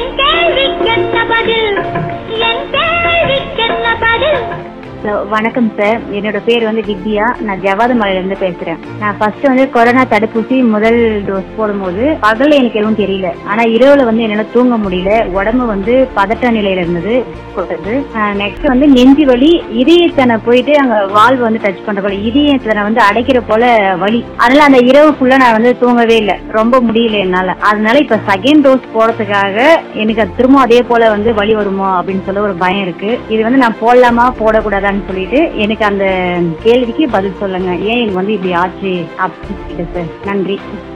என் கேள்விக்கென்ன பதில்? என் கேள்விக்கென்ன பதில்? வணக்கம் சார், என்னோட பேர் வித்யா. நான் ஜவாதமலையில இருந்து பேசுறேன். நான் ஃபர்ஸ்ட் கொரோனா தடுப்பூசி முதல் டோஸ் போடும்போது பகல்ல எனக்கு எதுவும் தெரியல. ஆனா இரவுல என்னால தூங்க முடியல. உடம்பு பதட்ட நிலையில இருந்தது. நெக்ஸ்ட் நெஞ்சு வலி, இதயத்தனை போயிட்டு அங்க வால்வு டச் பண்ற போல, இதயத்தனை அடைக்கிற போல வலி. அதனால அந்த இரவு ஃபுல்லா நான் தூங்கவே இல்லை, ரொம்ப முடியல என்னால. அதனால இப்ப செகண்ட் டோஸ் போடுறதுக்காக எனக்கு திரும்ப அதே போல வலி வருமோ அப்படின்னு சொல்ல ஒரு பயம் இருக்கு. இது நான் போடலாமா போடக்கூடாதான்னு சொல்லிட்டு எனக்கு அந்த கேள்விக்கு பதில் சொல்லுங்க. ஏன் எனக்கு இப்படி ஆச்சு அப்படின்னு சொல்லிட்டு சார். நன்றி.